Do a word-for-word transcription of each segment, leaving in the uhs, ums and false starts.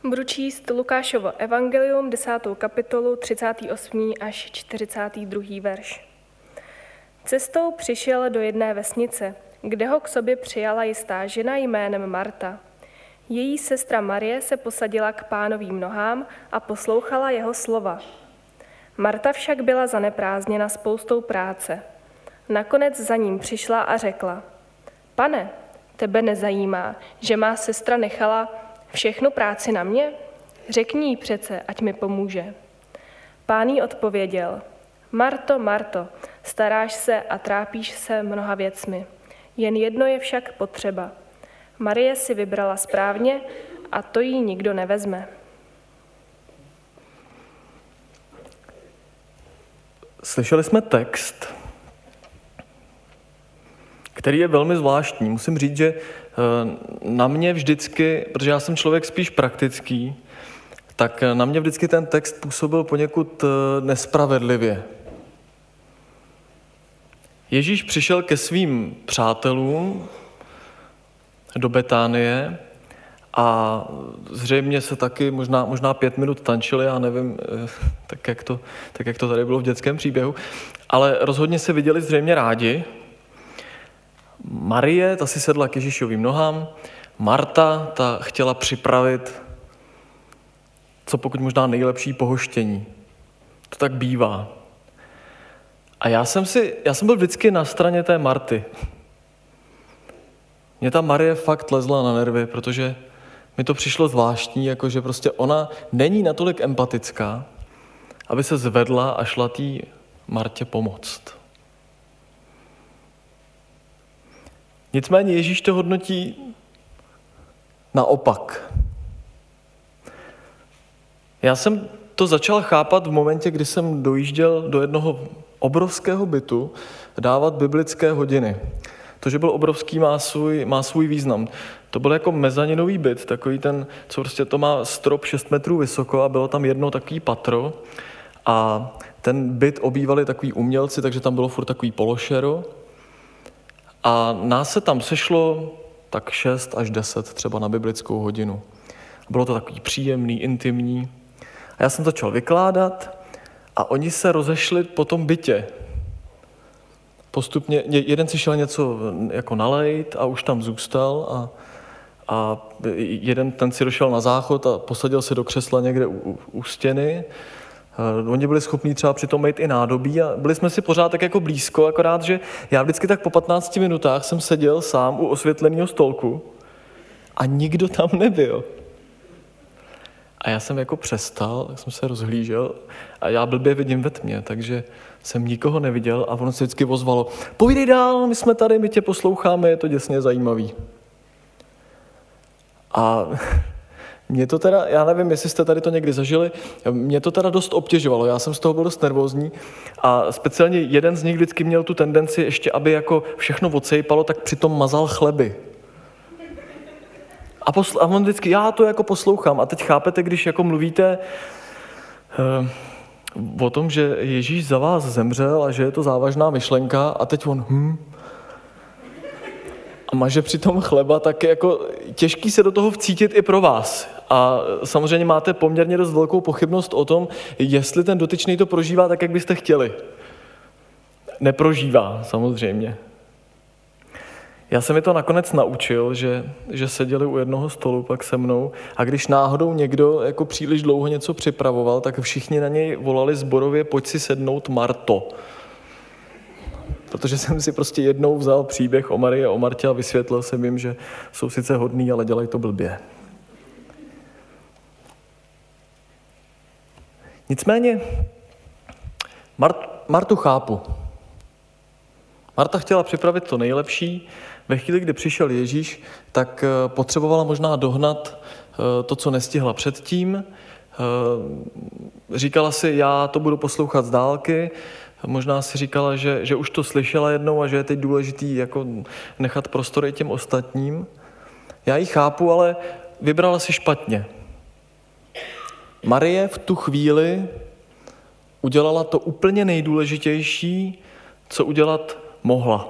Budu číst Lukášovo evangelium, desátou kapitolu, třicátý osmý až čtyřicátý druhý verš. Cestou přišel do jedné vesnice, kde ho k sobě přijala jistá žena jménem Marta. Její sestra Marie se posadila k Pánovým nohám a poslouchala jeho slova. Marta však byla zaneprázdněna spoustou práce. Nakonec za ním přišla a řekla: Pane, tebe nezajímá, že má sestra nechala všechnu práci na mě? Řekni jí přece, ať mi pomůže. Pán jí odpověděl: Marto, Marto, staráš se a trápíš se mnoha věcmi. Jen jedno je však potřeba. Marie si vybrala správně a to jí nikdo nevezme. Slyšeli jsme text, který je velmi zvláštní. Musím říct, že na mě vždycky, protože já jsem člověk spíš praktický, tak na mě vždycky ten text působil poněkud nespravedlivě. Ježíš přišel ke svým přátelům do Betánie a zřejmě se taky možná, možná pět minut tančili, já nevím, tak jak, to, tak jak to tady bylo v dětském příběhu, ale rozhodně se viděli zřejmě rádi. Marie, ta si sedla k Ježíšovým nohám, Marta, ta chtěla připravit co pokud možná nejlepší pohoštění. To tak bývá. A já jsem, si, já jsem byl vždycky na straně té Marty. Mně ta Marie fakt lezla na nervy, protože mi to přišlo zvláštní, jakože prostě ona není natolik empatická, aby se zvedla a šla té Martě pomoct. Nicméně Ježíš to hodnotí naopak. Já jsem to začal chápat v momentě, kdy jsem dojížděl do jednoho obrovského bytu dávat biblické hodiny. To, že byl obrovský, má svůj, má svůj význam. To byl jako mezaninový byt, takový ten, co prostě to má strop šest metrů vysoko a bylo tam jedno takový patro a ten byt obývali takový umělci, takže tam bylo furt takový pološero a nás se tam sešlo tak šest až deset třeba na biblickou hodinu. Bylo to takový příjemný, intimní. A já jsem začal vykládat a oni se rozešli po tom bytě. Postupně, jeden si šel něco jako nalejt a už tam zůstal a, a jeden ten si došel na záchod a posadil se do křesla někde u, u stěny. Oni byli schopní třeba přitom mít i nádobí a byli jsme si pořád tak jako blízko, akorát, že já vždycky tak po patnácti minutách jsem seděl sám u osvětleného stolku a nikdo tam nebyl. A já jsem jako přestal, tak jsem se rozhlížel a já blbě vidím ve tmě, takže jsem nikoho neviděl a ono se vždycky ozvalo: povídej dál, my jsme tady, my tě posloucháme, je to děsně zajímavý. A mě to teda, já nevím, jestli jste tady to někdy zažili, mě to teda dost obtěžovalo, já jsem z toho byl dost nervózní a speciálně jeden z nich vždycky měl tu tendenci ještě, aby jako všechno odsejpalo, tak přitom mazal chleby. A, posl- a on vždycky, já to jako poslouchám. A teď chápete, když jako mluvíte uh, o tom, že Ježíš za vás zemřel a že je to závažná myšlenka a teď on hm, a maže přitom chleba, tak je jako těžký se do toho vcítit i pro vás. A samozřejmě máte poměrně dost velkou pochybnost o tom, jestli ten dotyčný to prožívá tak, jak byste chtěli. Neprožívá, samozřejmě. Já jsem mi to nakonec naučil, že, že seděli u jednoho stolu pak se mnou a když náhodou někdo jako příliš dlouho něco připravoval, tak všichni na něj volali sborově: pojď si sednout, Marto. Protože jsem si prostě jednou vzal příběh o Marii a o Martě a vysvětlil jsem jim, že jsou sice hodný, ale dělají to blbě. Nicméně Mart, Martu chápu. Marta chtěla připravit to nejlepší. Ve chvíli, kdy přišel Ježíš, tak potřebovala možná dohnat to, co nestihla předtím. Říkala si, já to budu poslouchat z dálky. Možná si říkala, že, že už to slyšela jednou a že je teď důležitý jako nechat prostor i těm ostatním. Já ji chápu, ale vybrala si špatně. Marie v tu chvíli udělala to úplně nejdůležitější, co udělat mohla.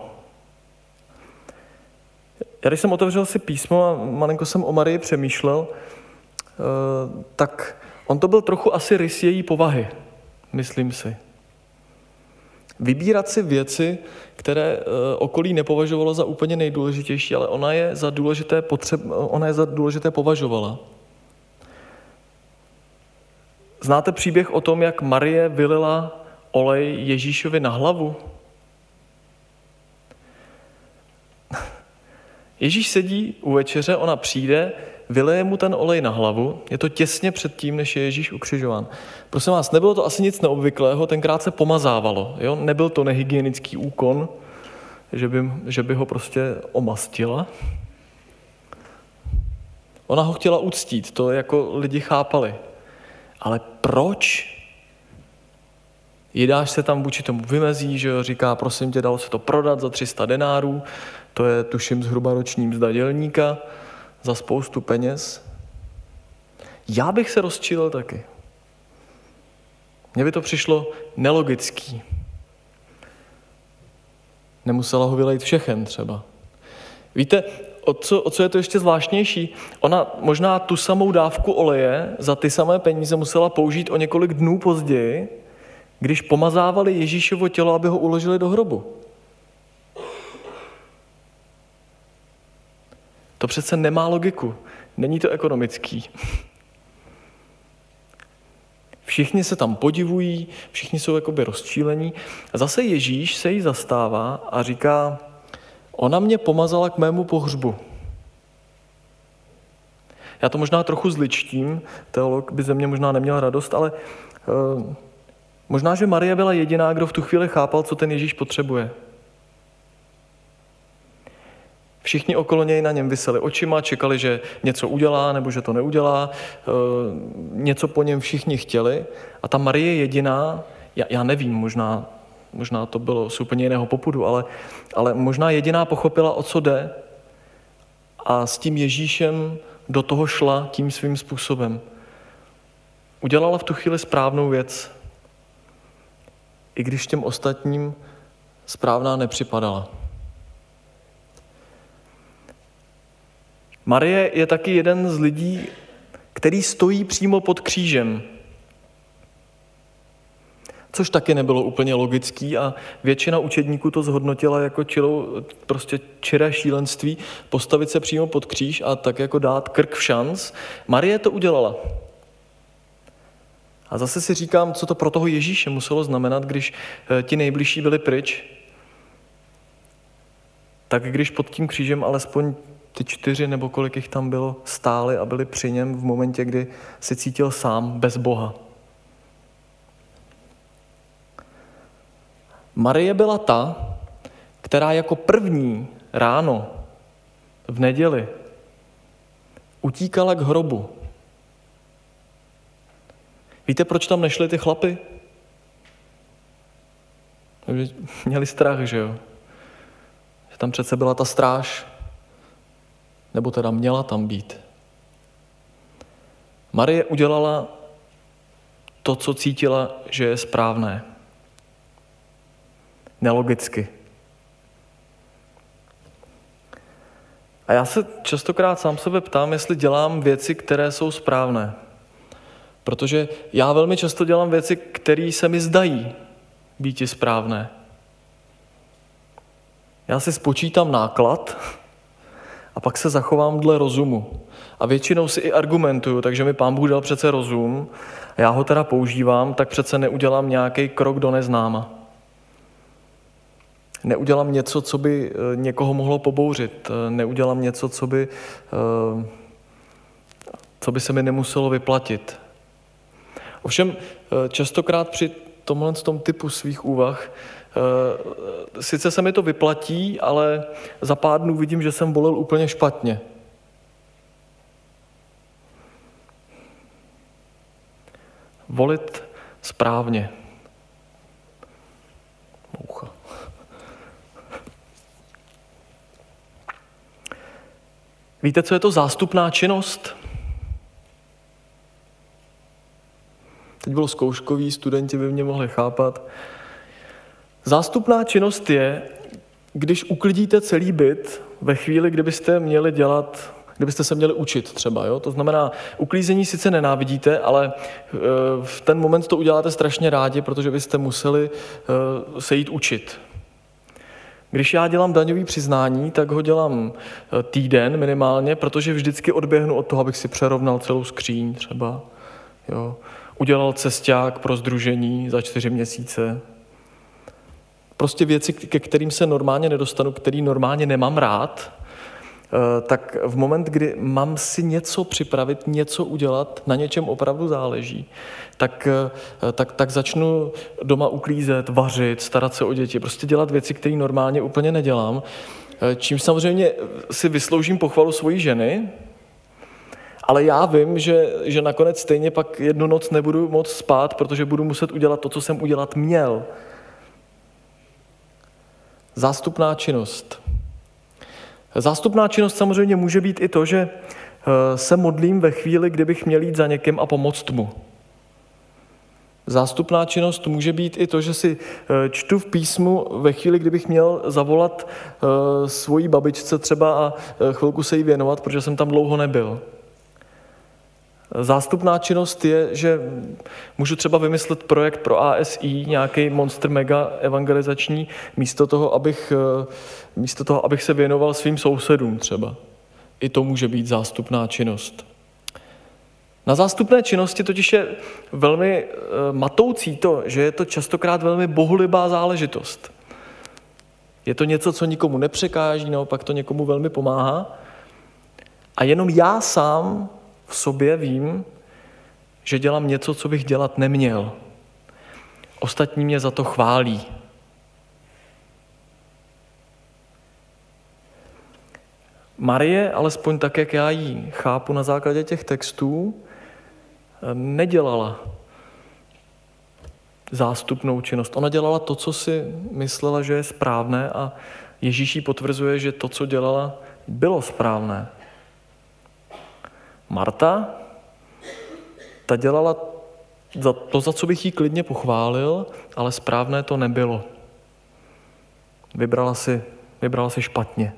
Já když jsem otevřel si písmo a malinko jsem o Marii přemýšlel, tak on to byl trochu asi rys její povahy, myslím si. Vybírat si věci, které okolí nepovažovalo za úplně nejdůležitější, ale ona je za důležité, potřeb, ona je za důležité považovala. Znáte příběh o tom, jak Marie vylila olej Ježíšovi na hlavu? Ježíš sedí u večeře, ona přijde, vyleje mu ten olej na hlavu, je to těsně před tím, než je Ježíš ukřižován. Prosím vás, nebylo to asi nic neobvyklého, tenkrát se pomazávalo, jo? Nebyl to nehygienický úkon, že by, že by ho prostě omastila. Ona ho chtěla uctít, to jako lidi chápali. Ale proč? Jidáš se tam vůči tomu vymezí, že jo, říká, prosím tě, dalo se to prodat za tři sta denárů, to je tuším zhruba roční mzda dělníka, za spoustu peněz. Já bych se rozčílil taky. Mně by to přišlo nelogický. Nemusela ho vylejt všechen třeba. Víte, o co, o co je to ještě zvláštnější? Ona možná tu samou dávku oleje za ty samé peníze musela použít o několik dnů později, když pomazávali Ježíšovo tělo, aby ho uložili do hrobu. To přece nemá logiku. Není to ekonomický. Všichni se tam podivují, všichni jsou jakoby rozčílení. A zase Ježíš se jí zastává a říká, ona mě pomazala k mému pohřbu. Já to možná trochu zličtím, teolog by ze mě možná neměl radost, ale uh, možná, že Marie byla jediná, kdo v tu chvíli chápal, co ten Ježíš potřebuje. Všichni okolo něj na něm viseli očima, čekali, že něco udělá nebo že to neudělá. Něco po něm všichni chtěli. A ta Marie jediná, já, já nevím, možná, možná to bylo z úplně jiného popudu, ale, ale možná jediná pochopila, o co jde a s tím Ježíšem do toho šla tím svým způsobem. Udělala v tu chvíli správnou věc, i když těm ostatním správná nepřipadala. Marie je taky jeden z lidí, který stojí přímo pod křížem. Což taky nebylo úplně logický a většina učedníků to zhodnotila jako čirou, prostě čiré šílenství postavit se přímo pod kříž a tak jako dát krk v šanc. Marie to udělala. A zase si říkám, co to pro toho Ježíše muselo znamenat, když ti nejbližší byli pryč. Tak když pod tím křížem alespoň ty čtyři nebo kolik jich tam bylo, stáli a byli při něm v momentě, kdy se cítil sám, bez Boha. Marie byla ta, která jako první ráno v neděli utíkala k hrobu. Víte, proč tam nešli ty chlapy? Měli strach, že jo? Že tam přece byla ta stráž, nebo teda měla tam být. Marie udělala to, co cítila, že je správné. Nelogicky. A já se častokrát sám sebe ptám, jestli dělám věci, které jsou správné. Protože já velmi často dělám věci, které se mi zdají být správné. Já si spočítám náklad a pak se zachovám dle rozumu. A většinou si i argumentuju, takže mi Pán Bůh dal přece rozum a já ho teda používám, tak přece neudělám nějaký krok do neznáma. Neudělám něco, co by někoho mohlo pobouřit. Neudělám něco, co by, co by se mi nemuselo vyplatit. Ovšem, častokrát při tomhle tom typu svých úvah sice se mi to vyplatí, ale za pár dnů vidím, že jsem volil úplně špatně. Volit správně. Moucha. Víte, co je to zástupná činnost? Teď bylo zkouškový, studenti by mě mohli chápat. Zástupná činnost je, když uklidíte celý byt ve chvíli, kdybyste měli dělat Kdybyste se měli učit třeba, jo? To znamená, uklízení sice nenávidíte, ale v ten moment to uděláte strašně rádi, protože byste museli se jít učit. Když já dělám daňový přiznání, tak ho dělám týden minimálně, protože vždycky odběhnu od toho, abych si přerovnal celou skříň třeba. Jo. Udělal cesťák pro sdružení za čtyři měsíce. Prostě věci, ke kterým se normálně nedostanu, který normálně nemám rád, tak v moment, kdy mám si něco připravit, něco udělat, na něčem opravdu záleží, tak, tak, tak začnu doma uklízet, vařit, starat se o děti, prostě dělat věci, které normálně úplně nedělám, čím samozřejmě si vysloužím pochvalu svojí ženy, ale já vím, že, že nakonec stejně pak jednu noc nebudu moc spát, protože budu muset udělat to, co jsem udělat měl. Zástupná činnost. Zástupná činnost samozřejmě může být i to, že se modlím ve chvíli, kdybych měl jít za někým a pomoct mu. Zástupná činnost může být i to, že si čtu v písmu ve chvíli, kdybych měl zavolat svojí babičce třeba a chvilku se jí věnovat, protože jsem tam dlouho nebyl. Zástupná činnost je, že můžu třeba vymyslet projekt pro A S I, nějaký monster mega evangelizační, místo toho, abych, místo toho, abych se věnoval svým sousedům třeba. I to může být zástupná činnost. Na zástupné činnosti totiž je velmi matoucí to, že je to častokrát velmi bohulibá záležitost. Je to něco, co nikomu nepřekáží, naopak to někomu velmi pomáhá. A jenom já sám v sobě vím, že dělám něco, co bych dělat neměl. Ostatní mě za to chválí. Marie, alespoň tak, jak já ji chápu na základě těch textů, nedělala zástupnou činnost. Ona dělala to, co si myslela, že je správné, a Ježíš jí potvrzuje, že to, co dělala, bylo správné. Marta, ta dělala za to, za co bych jí klidně pochválil, ale správné to nebylo. Vybrala si, vybrala si špatně.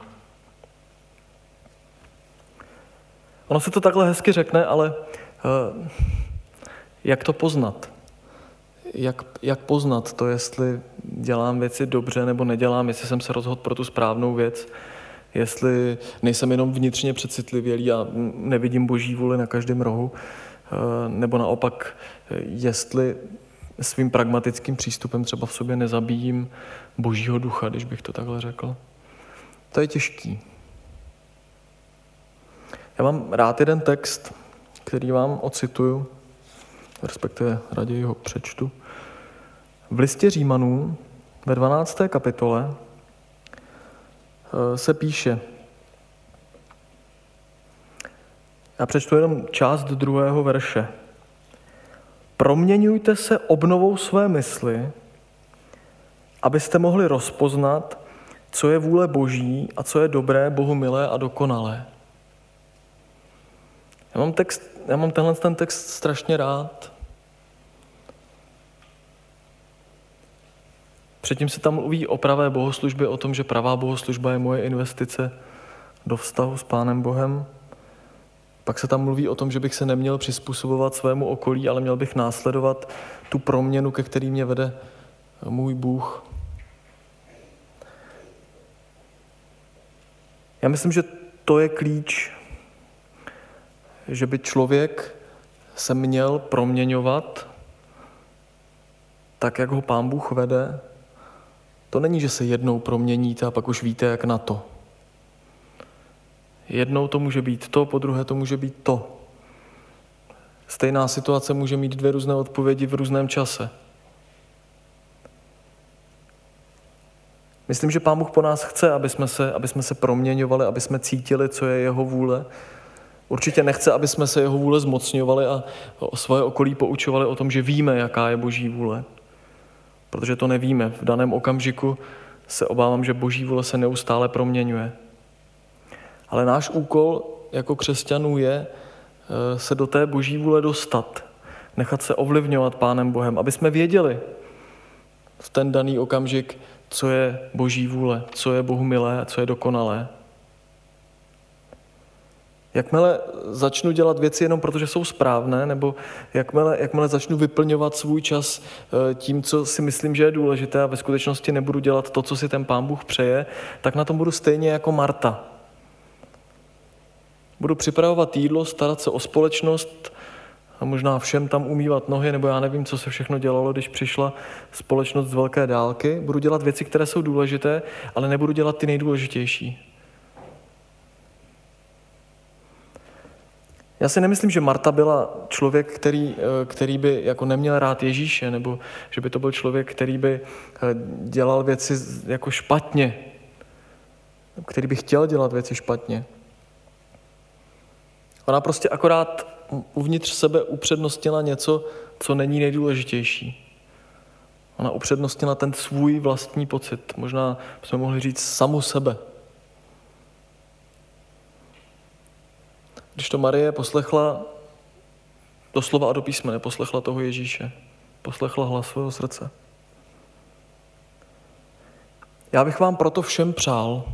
Ono se to takhle hezky řekne, ale uh, jak to poznat? Jak, jak poznat to, jestli dělám věci dobře nebo nedělám, jestli jsem se rozhodl pro tu správnou věc, jestli nejsem jenom vnitřně přecitlivělý a nevidím boží vůli na každém rohu, nebo naopak, jestli svým pragmatickým přístupem třeba v sobě nezabíjím božího ducha, když bych to takhle řekl. To je těžký. Já mám rád jeden text, který vám ocituju, respektive raději ho přečtu. V listě Římanů ve dvanácté kapitole se píše, já přečtu jenom část druhého verše. Proměňujte se obnovou své mysli, abyste mohli rozpoznat, co je vůle Boží a co je dobré, Bohu milé a dokonalé. Já mám, text, já mám tenhle ten text strašně rád. Předtím se tam mluví o pravé bohoslužbě, o tom, že pravá bohoslužba je moje investice do vztahu s Pánem Bohem. Pak se tam mluví o tom, že bych se neměl přizpůsobovat svému okolí, ale měl bych následovat tu proměnu, ke který mě vede můj Bůh. Já myslím, že to je klíč, že by člověk se měl proměňovat tak, jak ho Pán Bůh vede. To není, že se jednou proměníte a pak už víte, jak na to. Jednou to může být to, po druhé to může být to. Stejná situace může mít dvě různé odpovědi v různém čase. Myslím, že Pán Bůh po nás chce, aby jsme se, aby jsme se proměňovali, aby jsme cítili, co je jeho vůle. Určitě nechce, aby jsme se jeho vůle zmocňovali a o svoje okolí poučovali o tom, že víme, jaká je boží vůle. Protože to nevíme. V daném okamžiku se obávám, že boží vůle se neustále proměňuje. Ale náš úkol jako křesťanů je se do té boží vůle dostat. Nechat se ovlivňovat Pánem Bohem, aby jsme věděli v ten daný okamžik, co je boží vůle, co je Bohu milé a co je dokonalé. Jakmile začnu dělat věci jenom protože jsou správné, nebo jakmile, jakmile začnu vyplňovat svůj čas tím, co si myslím, že je důležité a ve skutečnosti nebudu dělat to, co si ten Pán Bůh přeje, tak na tom budu stejně jako Marta. Budu připravovat jídlo, starat se o společnost a možná všem tam umývat nohy, nebo já nevím, co se všechno dělalo, když přišla společnost z velké dálky. Budu dělat věci, které jsou důležité, ale nebudu dělat ty nejdůležitější. Já si nemyslím, že Marta byla člověk, který, který by jako neměl rád Ježíše, nebo že by to byl člověk, který by dělal věci jako špatně, který by chtěl dělat věci špatně. Ona prostě akorát uvnitř sebe upřednostnila něco, co není nejdůležitější. Ona upřednostnila ten svůj vlastní pocit. Možná jsme mohli říct samu sebe. Když to Marie poslechla do slova a do písmene, poslechla toho Ježíše, poslechla hlas svého srdce. Já bych vám proto všem přál,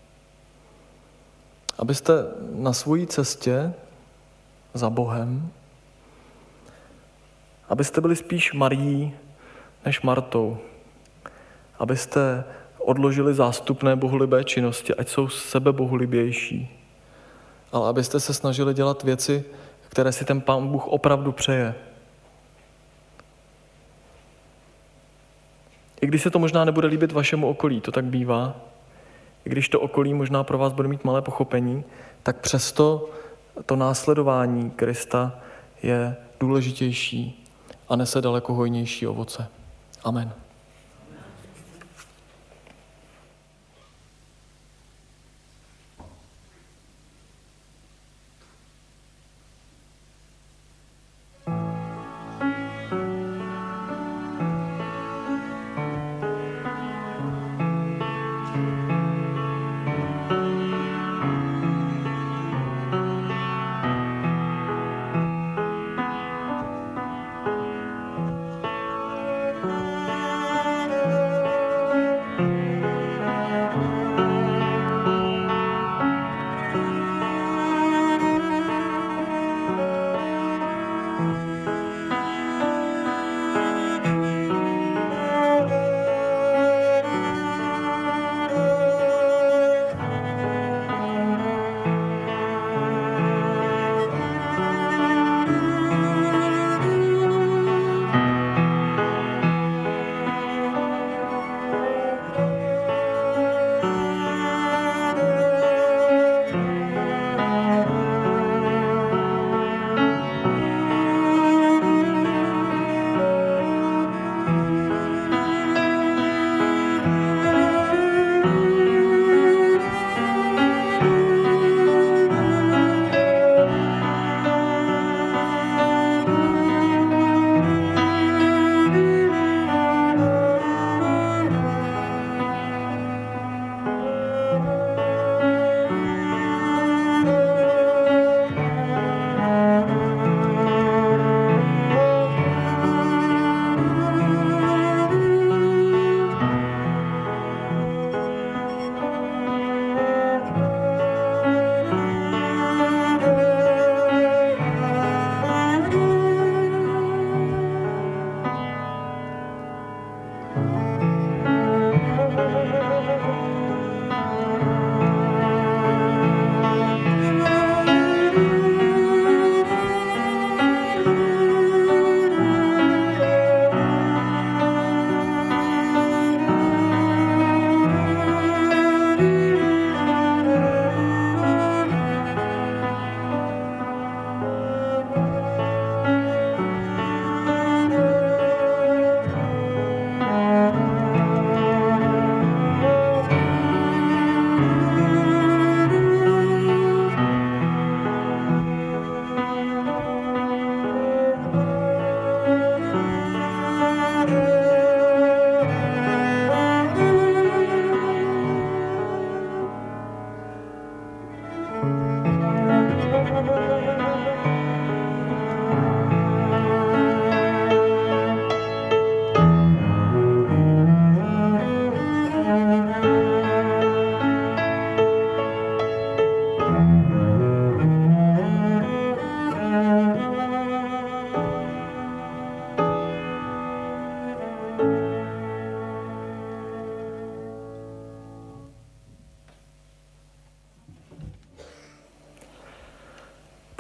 abyste na svojí cestě za Bohem, abyste byli spíš Marií než Martou, abyste odložili zástupné bohulibé činnosti, ať jsou sebebohulibější, ale abyste se snažili dělat věci, které si ten Pán Bůh opravdu přeje. I když se to možná nebude líbit vašemu okolí, to tak bývá, i když to okolí možná pro vás bude mít malé pochopení, tak přesto to následování Krista je důležitější a nese daleko hojnější ovoce. Amen.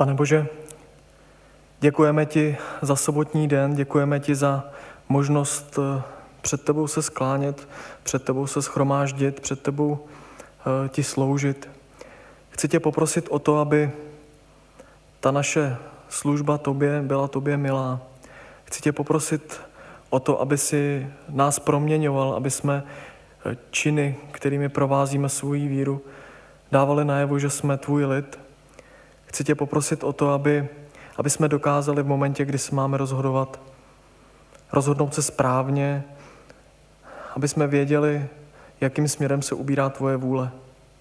Pane Bože, děkujeme ti za sobotní den, děkujeme ti za možnost před tebou se sklánět, před tebou se shromáždit, před tebou ti sloužit. Chci tě poprosit o to, aby ta naše služba tobě byla tobě milá. Chci tě poprosit o to, aby si nás proměňoval, aby jsme činy, kterými provázíme svou víru, dávali najevo, že jsme tvůj lid. Chci tě poprosit o to, aby, aby jsme dokázali v momentě, kdy se máme rozhodovat, rozhodnout se správně, aby jsme věděli, jakým směrem se ubírá tvoje vůle.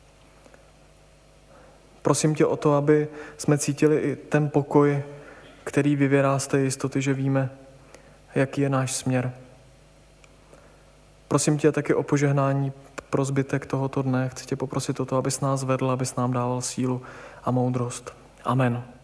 Prosím tě o to, aby jsme cítili i ten pokoj, který vyvěrá z té jistoty, že víme, jaký je náš směr. Prosím tě taky o požehnání pro zbytek tohoto dne. Chci tě poprosit o to, abys nás vedl, abys nám dával sílu a moudrost. Amen.